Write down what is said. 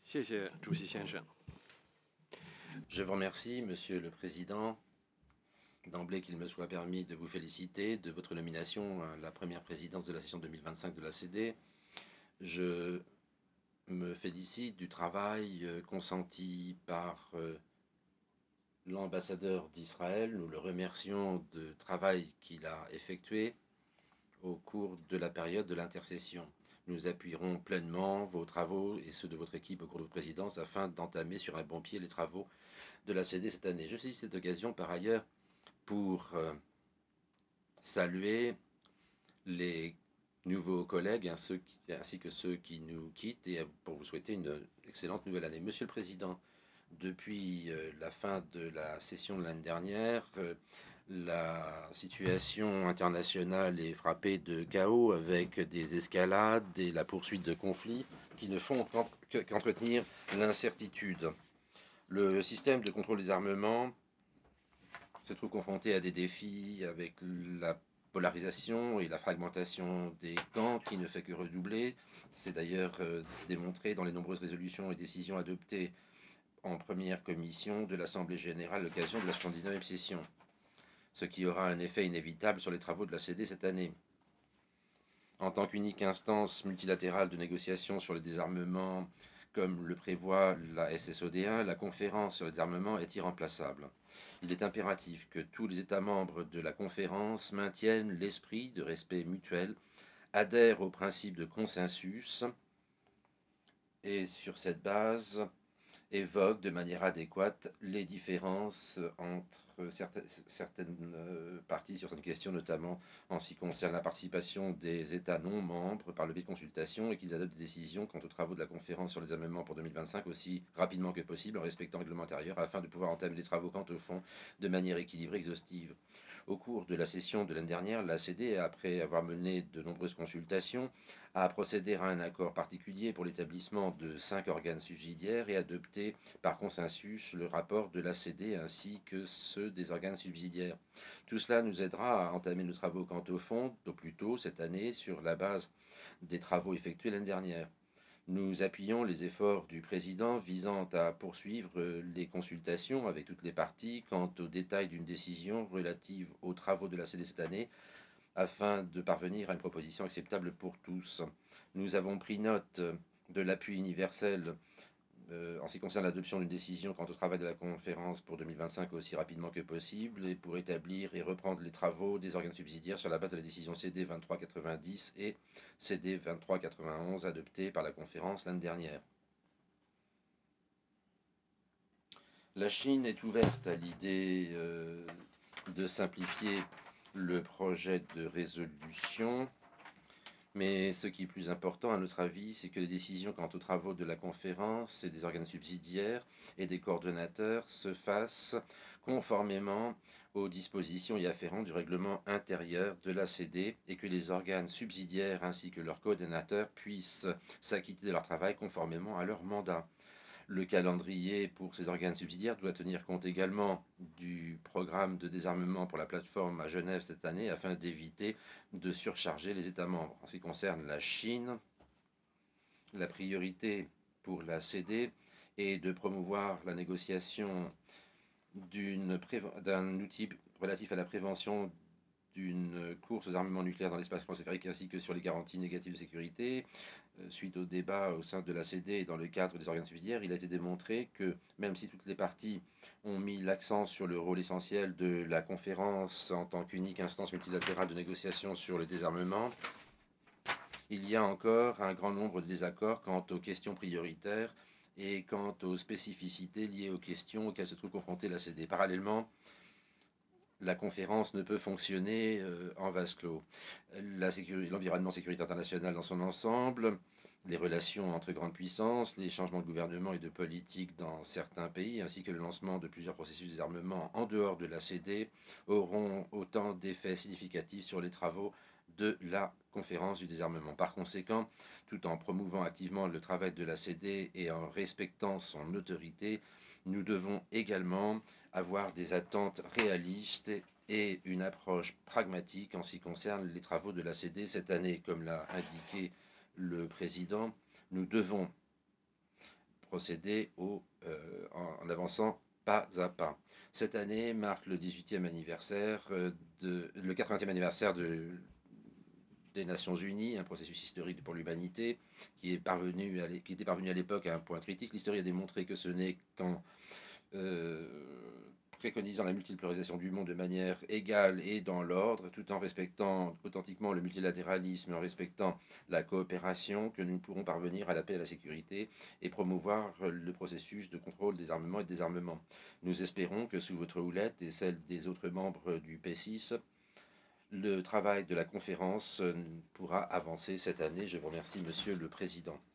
谢谢主席先生。 Je vous remercie, Monsieur le Président, d'emblée qu'il me soit permis de vous féliciter de votre nomination à la première présidence de la session 2025 de la CD. Je me félicite du travail consenti par l'ambassadeur d'Israël. Nous le remercions du travail qu'il a effectué au cours de la période de l'intercession. Nous appuierons pleinement vos travaux et ceux de votre équipe au cours de votre présidence afin d'entamer sur un bon pied les travaux de la CD cette année. Je saisis cette occasion par ailleurs pour saluer les nouveaux collègues ainsi que ceux qui nous quittent et pour vous souhaiter une excellente nouvelle année. Monsieur le Président, depuis la fin de la session de l'année dernière, la situation internationale est frappée de chaos avec des escalades et la poursuite de conflits qui ne font qu'entretenir l'incertitude. Le système de contrôle des armements se trouve confronté à des défis avec la polarisation et la fragmentation des camps qui ne fait que redoubler. C'est d'ailleurs démontré dans les nombreuses résolutions et décisions adoptées en première commission de l'Assemblée générale à l'occasion de la 79e session, ce qui aura un effet inévitable sur les travaux de la CD cette année. En tant qu'unique instance multilatérale de négociation sur le désarmement, comme le prévoit la SSOD1, la conférence sur le désarmement est irremplaçable. Il est impératif que tous les États membres de la conférence maintiennent l'esprit de respect mutuel, adhèrent au principe de consensus et sur cette base évoquent de manière adéquate les différences entre certaines parties sur cette question, notamment en ce qui concerne la participation des États non membres par le biais de consultation, et qu'ils adoptent des décisions quant aux travaux de la conférence sur les amendements pour 2025 aussi rapidement que possible en respectant le règlement intérieur afin de pouvoir entamer les travaux quant au fond de manière équilibrée et exhaustive. Au cours de la session de l'année dernière, la CD, après avoir mené de nombreuses consultations, a procédé à un accord particulier pour l'établissement de 5 organes subsidiaires et adopté par consensus le rapport de l'ACD ainsi que ceux des organes subsidiaires. Tout cela nous aidera à entamer nos travaux quant au fond, au plus tôt cette année, sur la base des travaux effectués l'année dernière. Nous appuyons les efforts du président visant à poursuivre les consultations avec toutes les parties quant aux détails d'une décision relative aux travaux de la CD cette année, afin de parvenir à une proposition acceptable pour tous. Nous avons pris note de l'appui universel en ce qui concerne l'adoption d'une décision quant au travail de la conférence pour 2025 aussi rapidement que possible et pour établir et reprendre les travaux des organes subsidiaires sur la base de la décision CD 2390 et CD 2391 adoptées par la conférence l'année dernière. La Chine est ouverte à l'idée de simplifier le projet de résolution. Mais ce qui est plus important, à notre avis, c'est que les décisions quant aux travaux de la conférence et des organes subsidiaires et des coordonnateurs se fassent conformément aux dispositions y afférentes du règlement intérieur de l'ACD et que les organes subsidiaires ainsi que leurs coordonnateurs puissent s'acquitter de leur travail conformément à leur mandat. Le calendrier pour ces organes subsidiaires doit tenir compte également du programme de désarmement pour la plateforme à Genève cette année afin d'éviter de surcharger les États membres. En ce qui concerne la Chine, la priorité pour la CD est de promouvoir la négociation d'un outil relatif à la prévention d'une course aux armements nucléaires dans l'espace transférique ainsi que sur les garanties négatives de sécurité. Suite au débat au sein de la CD et dans le cadre des organes subsidiaires, il a été démontré que même si toutes les parties ont mis l'accent sur le rôle essentiel de la conférence en tant qu'unique instance multilatérale de négociation sur le désarmement, il y a encore un grand nombre de désaccords quant aux questions prioritaires et quant aux spécificités liées aux questions auxquelles se trouve confrontée la CD. Parallèlement, la conférence ne peut fonctionner en vase clos. L'environnement sécurité internationale dans son ensemble, les relations entre grandes puissances, les changements de gouvernement et de politique dans certains pays, ainsi que le lancement de plusieurs processus de désarmement en dehors de la CD, auront autant d'effets significatifs sur les travaux de la conférence du désarmement. Par conséquent, tout en promouvant activement le travail de la CD et en respectant son autorité, nous devons également avoir des attentes réalistes et une approche pragmatique en ce qui concerne les travaux de la CD cette année. Comme l'a indiqué le président, nous devons procéder en avançant pas à pas. Cette année marque le 18e anniversaire, le 80e anniversaire des Nations Unies, un processus historique pour l'humanité qui était parvenu à l'époque à un point critique. L'histoire a démontré que ce n'est qu'en euh, préconisant la multipolarisation du monde de manière égale et dans l'ordre, tout en respectant authentiquement le multilatéralisme, en respectant la coopération, que nous pourrons parvenir à la paix et à la sécurité et promouvoir le processus de contrôle des armements et de désarmement. Nous espérons que sous votre houlette et celle des autres membres du P6, le travail de la conférence pourra avancer cette année. Je vous remercie, Monsieur le Président.